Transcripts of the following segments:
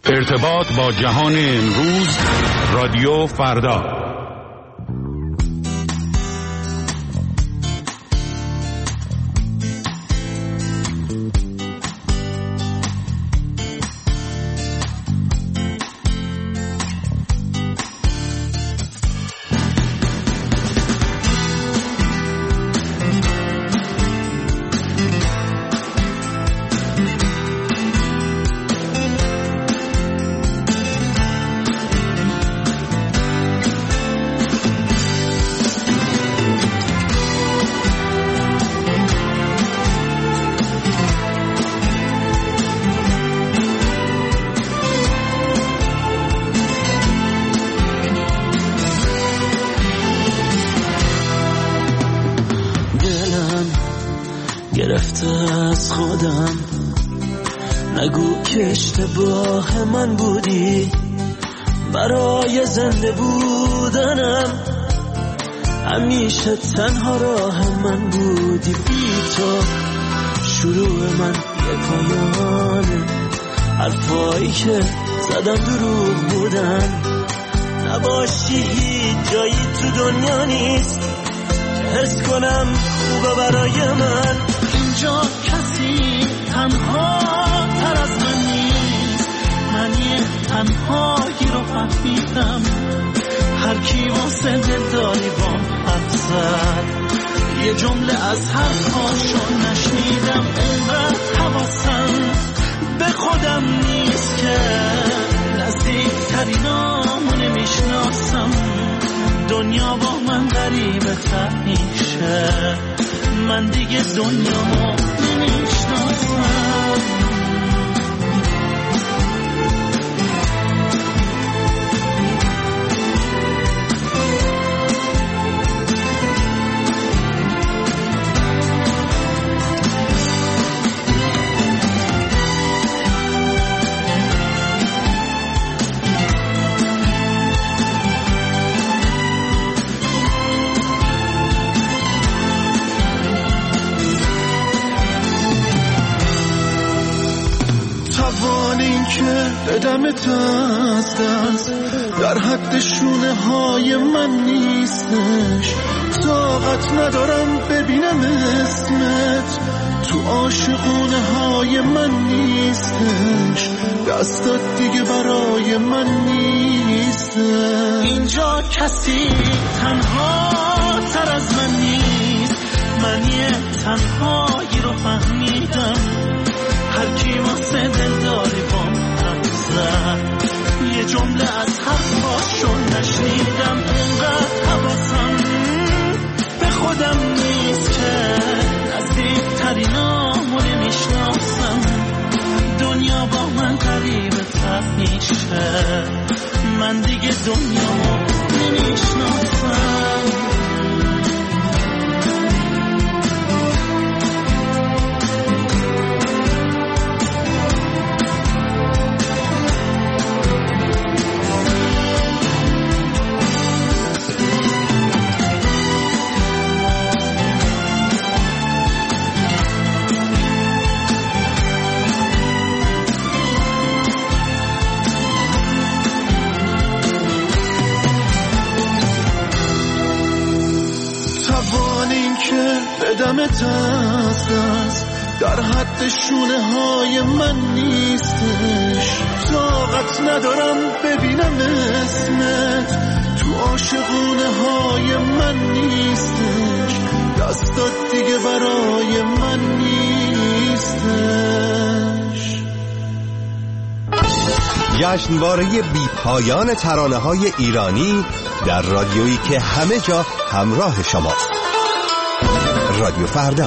ارتباط با جهان امروز، رادیو فردا. گرفته از خودم، نگو که اشتباه من بودی، برای زنده بودنم همیشه تنها راه من بودی. بی تو شروع من یه پایانه، حرفایی که زدم دروغ بودن. نباشی هیچ جایی تو دنیا نیست که حس کنم خوبه برای من. اینجا کسی تنها تر از من نیست، من یه تنهایی رو فهمیدم. هر کی واسه دلداری بام حرف زد، یه جمله از حرفاشو نشنیدم. اینقدر حواسم به خودم نیست که نزدیکترینامو نمیشناسم. دنیا با من غریبه تر میشه، من دیگه دنیامو نمیشناسم. بدمت از دست در حد شونه های من نیستش. طاقت ندارم ببینم اسمت تو عاشقونه های من نیستش. دستات دیگه برای من نیستش. اینجا کسی تنها تر از من نیست، من یه تنهایی رو فهمیدم. هر کی واسه دلداری بام حرف زد، یه جمله از حرفاشو نشنیدم. اینقدر حواسم به خودم نیست که نزدیکترینامو نمیشناسم. دنیا با من غریبه تر میشه، من دیگه دنیامو نمیشناسم. بدمت از دست در حد شونه های من نیستش. طاقت ندارم ببینم اسمت تو عاشقونه های من نیستش. دستات دیگه برای من نیستش. جشنواره بی پایان ترانه های ایرانی در رادیویی که همه جا همراه شماست. رادیو فردا.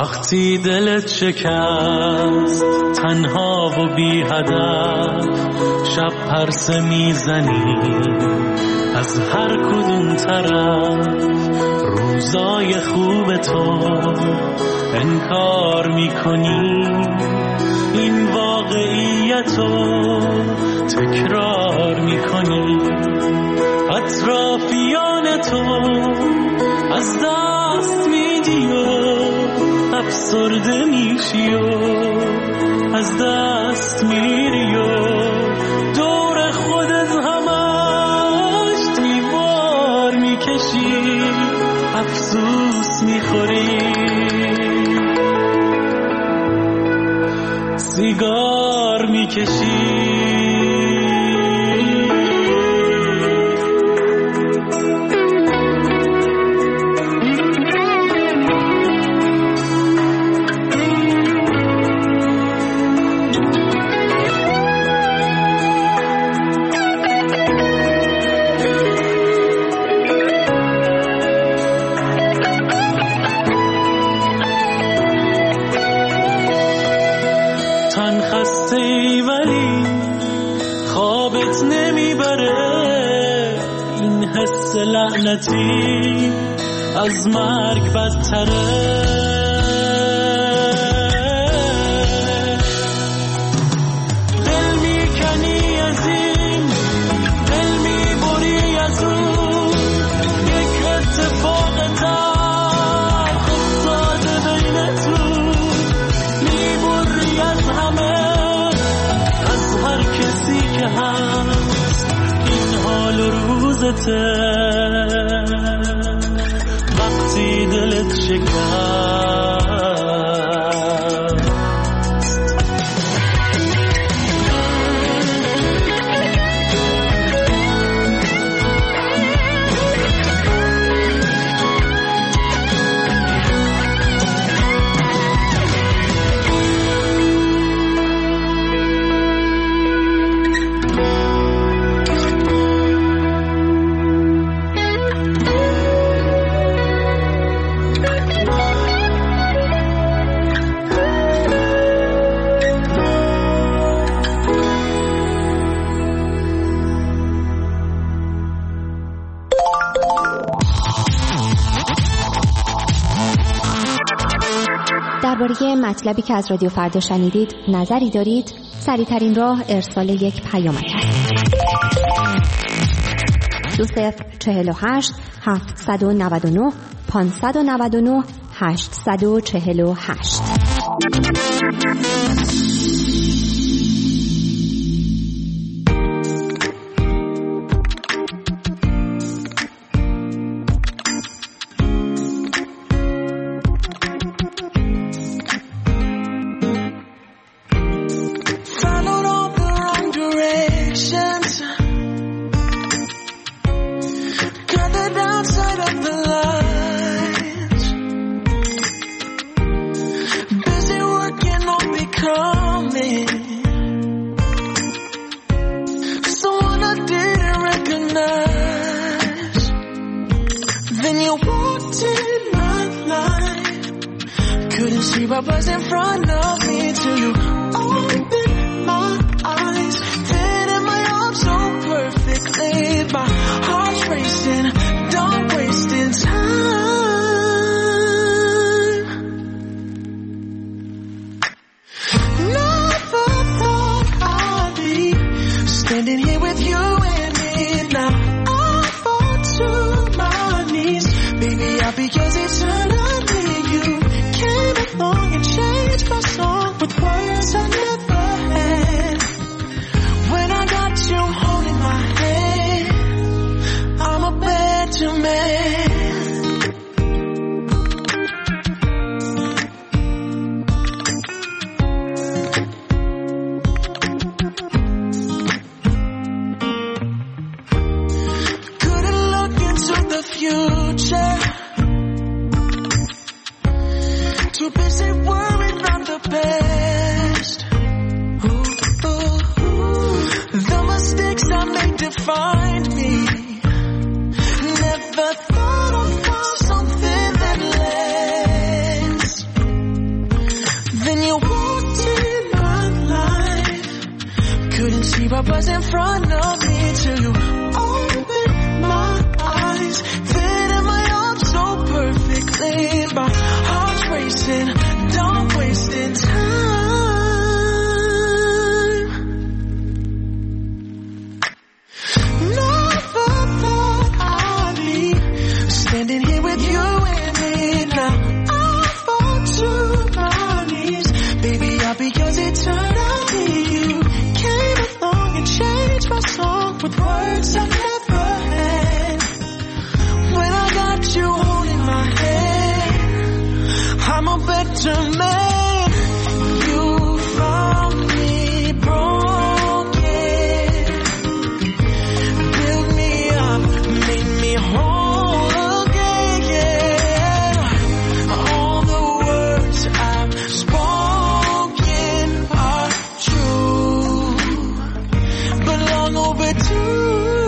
وقتی دلت شکست تنها و بی هدف شب پرسه میزنی از هر کدوم طرف روزای خوب تو انکار میکنی این واقعیتو تکرار میکنی اطرافیان تو از دست میدی و افسرده میشی و از دست میری و دور خودت همش دیوار میکشی افسوس میخوری سیگار میکشی لعنتی از مرگ بدتره دل میکنی از این دل میبری از اون یک اتفاق تلخ افتاده بینتون میبری از همه از هر کسی که هست این حال و روزته وقتی دلت شکست درباره مطلبی که از رادیو فردا شنیدید نظری دارید؟ سریع‌ترین راه ارسال یک پیامک است. 2048 799 599 848. What was in front of me till you opened my eyes, fit in my arms so perfectly, my heart's racing, don't wasting time. Never thought I'd be standing here with you and me now. I fall to my knees, baby, I'll be yours eternally. You came along and changed my song with words I never had. When I got you holding my hand, I'm a better man. Couldn't look into the future, too busy worrying about the past. The mistakes I made defined me. Never thought I'd find something that lasts. Keep our buzz in front of me till you open my eyes. Then am I up so perfectly? My heart's racing, don't wasting time. Never thought I'd be standing here with you and me now. I fall to my knees, baby, all because it turned out that you came along and changed my song with words I never had. When I got you holding my hand, I'm a better man. You found me broken, built me up, made me whole again. All the words I've spoken are true, but long overdue.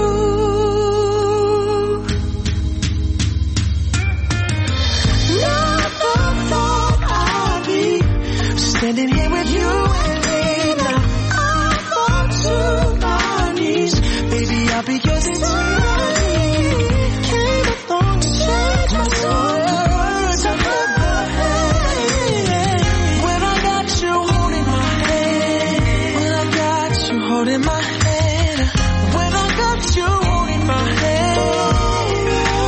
Never thought I'd be standing here with you and me now. I fall to my knees, baby, all because it's me. Came along to change my song, the words I never had. When I got you holding my hand, when I got you holding my hand, when I got you holding my hand,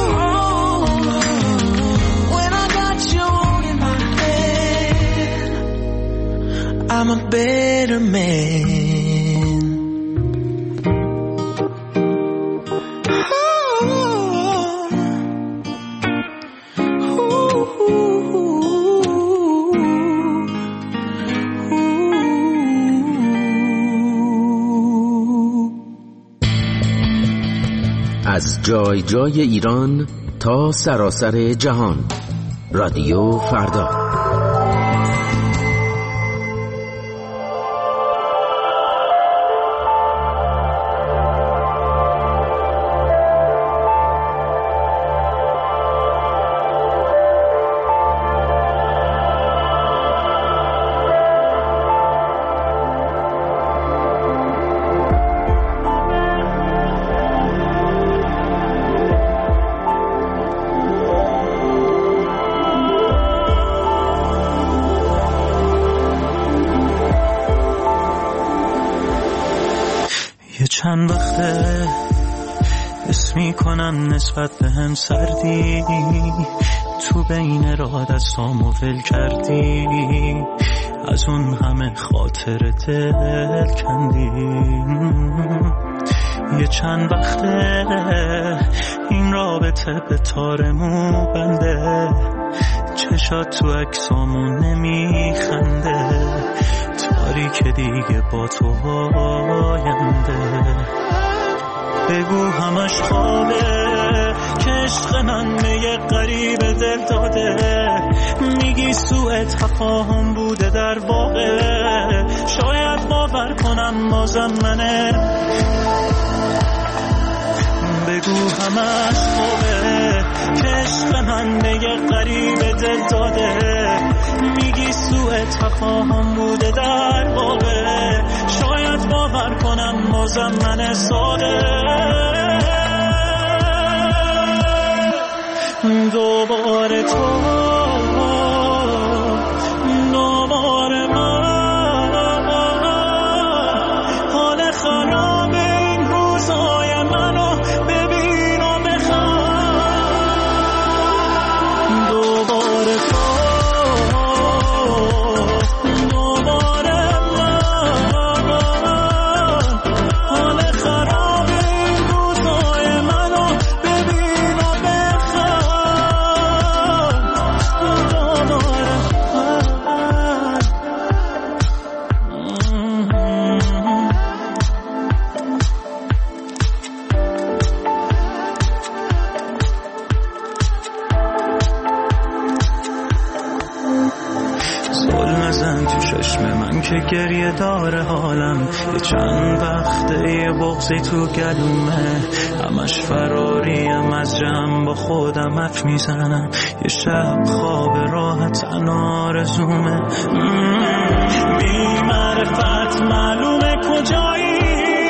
when I got you holding my hand, I'm a better man. از جای جای ایران تا سراسر جهان، رادیو فردا. چند وقته حس میکنم نسبت به هم سردی، تو بین راه دستامو ول کردی، از اون همه خاطر دل کندی. یه چند وقته این رابطه به تارمو بنده، چشات تو عکسامو نمیخنده، تاریک دیگه با تو آینده. بگو همش خوابه که عشق من به یه غریب دل داده، میگی سوء تفاهم بوده در واقع، شاید باور کنم بازم منه. بگو همش خوابه که عشق من به یه غریب دل داده، میگی سوء تفاهم بوده در واقع، شاید باور کنم بازم من ساده. دوباره تو، دوباره من، حال خراب این روزهای منو ببین و بخوام. دوباره تو، دوباره من، حال خراب این روزهای منو ببین و بخوام. دوباره ظلم زن تو چشم من که گریه داره حالم، یه چند وقته یه بغضی تو گلومه، همش فراریم از جمع با خودم حرف میزنم، یه شب خواب راحت آرزومه. بی معرفت معلومه کجایی،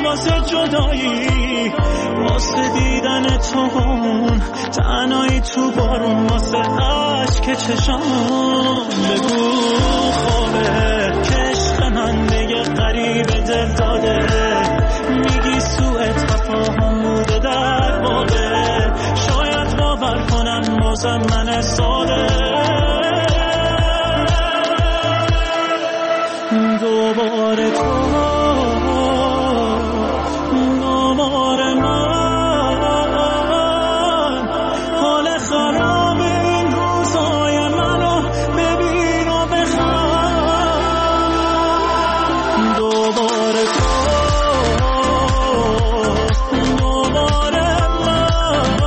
واسه جدایی، واسه دیدن تو تنهایی تو بارون، واسه عشق چشام. بگو خوابه که عشق من دیگه قریب دل داده، میگی سوء تفاهم بوده در واقع، شاید باور کنم بازم من ساده. دوباره تو دوباره من، حال خراب این روزای منو ببین و بخند. دوباره تو دوباره من،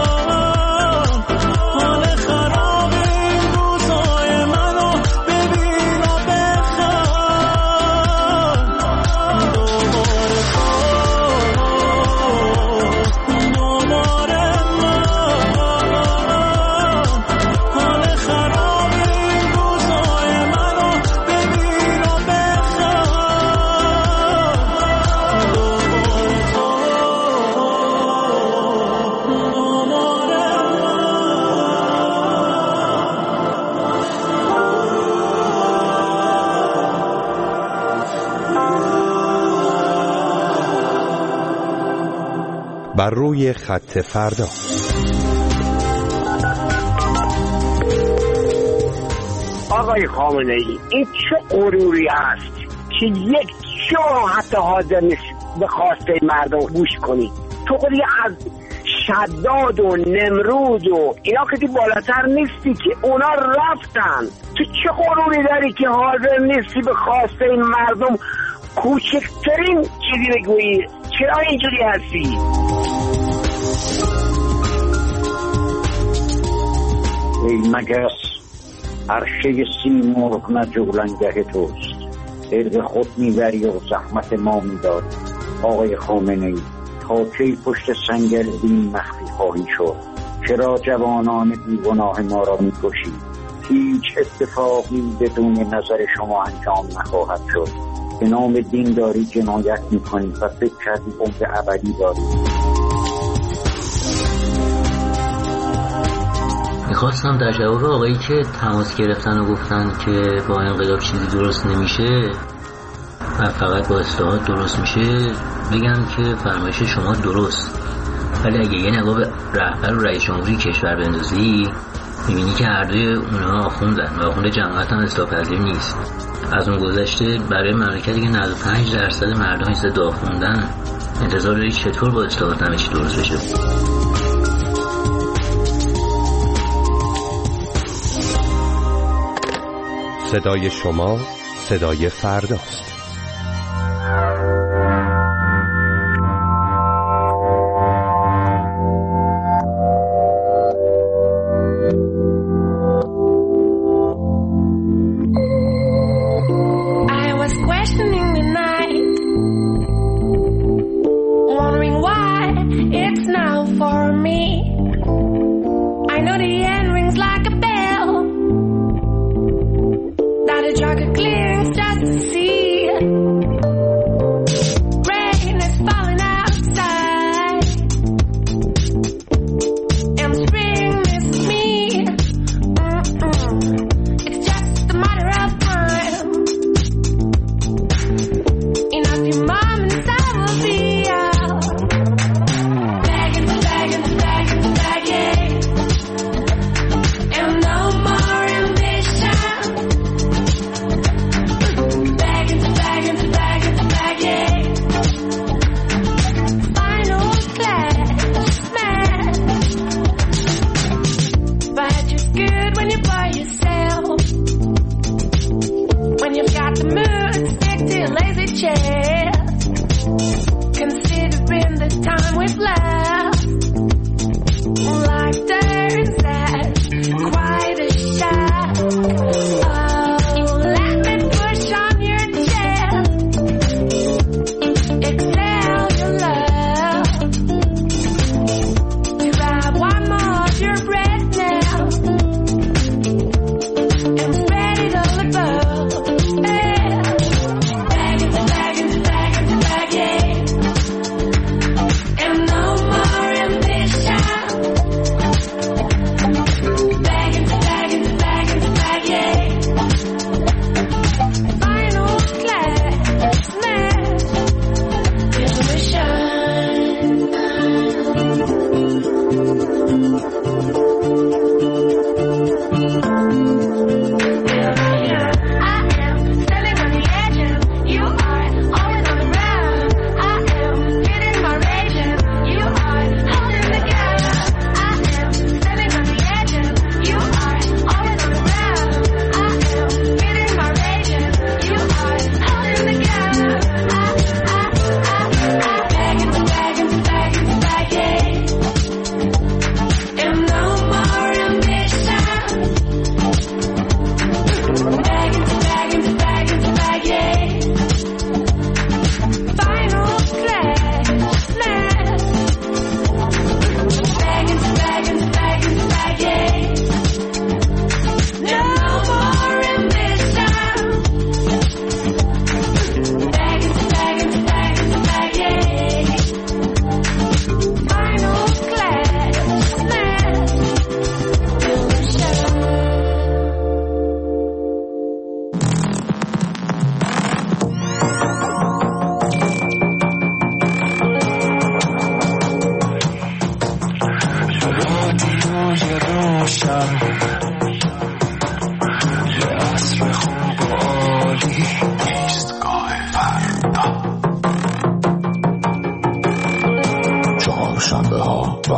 حال خراب این روزای منو ببین و بخند. دوباره تو دوباره من، حال خراب این روزای منو ببین و بر روی خط فردا. آقای خامنه ای، این چه غروری است که یک جا حتی حاضر نیست به خواسته مردم گوش کنی. تو خودی از شداد و نمرود و اینا که بالاتر نیستی که اونا رفتن. تو چه غروری داری که حاضر نیستی به خواسته مردم کوچکترین چیزی بگویی؟ چرا اینجوری هستی؟ ای مگس، عرشه سیمرغ نه جولانگه توست، ارد خود میبری و زحمت ما میداری. آقای خامنه ای، تا کی پشت سنگل این مخفی خواهی شد؟ چرا جوانان بیگناه ما را میکشی؟ هیچ اتفاقی بدون نظر شما انجام نخواهد شد. به نام دین داری جنایت میکنی و فکر کردی عمر ابدی داری. میخواستم در جواب آقایی که تماس گرفتن و گفتن که با انقلاب چیزی درست نمیشه و فقط با اصلاحات درست میشه بگم که فرمایش شما درست، ولی اگه یه نگاه به رهبر و رئیس جمهوری کشور بندازی میبینی که هر دوی اونها آخوندن و آخوند جماعت هم اصلاح پذیر نیست. از اون گذشته برای مملکتی که 95% مردم ضد آخوندن انتظار داری چطور با اصلاحات همه چی درست بشه؟ صدای شما صدای فرداست.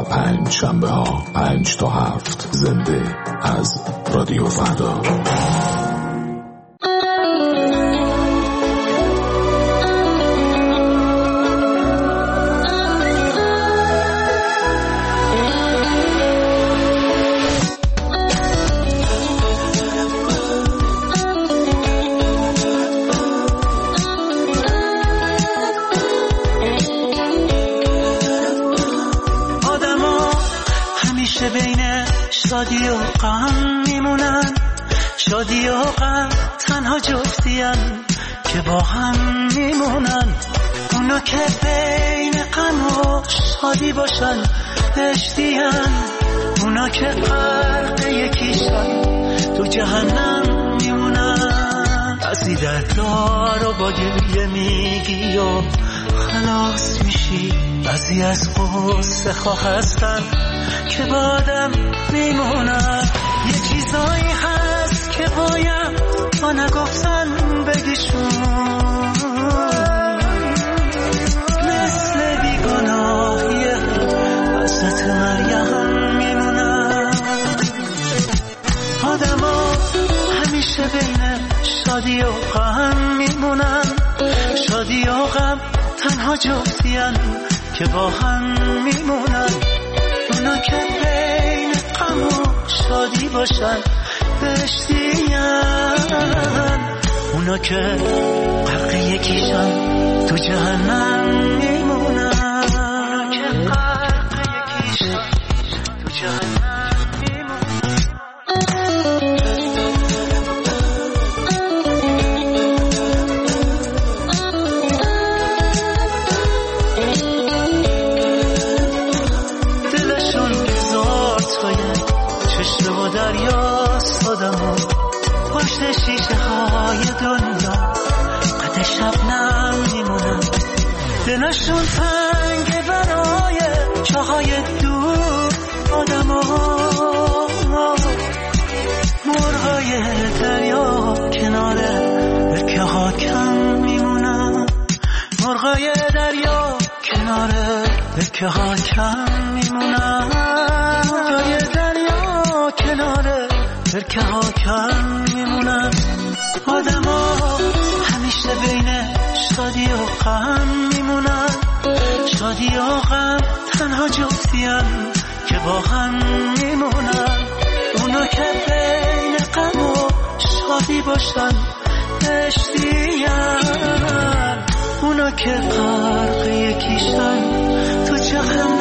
5 شنبه ها 5 تا 7 زنده از رادیو فردا. شادی و غم میمونن، شادی و غم تنها جفتین که با هم میمونن. اونا که بین غم و شادی باشن بهشتین، اونا که غرق یکیشن تو جهنم میمونن. بعضی دردار و با گریه میگی و خلاص میشی، بعضی از قصه خواه هستن که با آدم میمونن. یه چیزایی هست که باید ما نگفتن بگیشون، مثل بیگناهی حضرت مریم میمونن. آدم ها همیشه بین شادی و غم میمونن، شادی و غم تنها جفتین که با هم میمونن. اونا که بین غم و شادی باشن بهشتین، اونا که غرق یکیشن تو جهنم میمونن. اونا که غرق یکیشن تو جهنم میمونن. دریاست آدمو پشت شیشه های دنیا قد شبنم میمونن. دلشون تنگه برای چاهای دور آدمو. مرغای دریا کنار برکه ها کم میمونن، مرغای دریا کنار برکه ها کم میمونن. مرغای دریا کنار برکه ها کم میمونن. آدم ها همیشه بین شادی و غم میمونن، شادی و غم تنها جفتین که با هم میمونن. اونا که بین غم و شادی باشن بهشتین، اونا که غرق یکیشن تو جهنم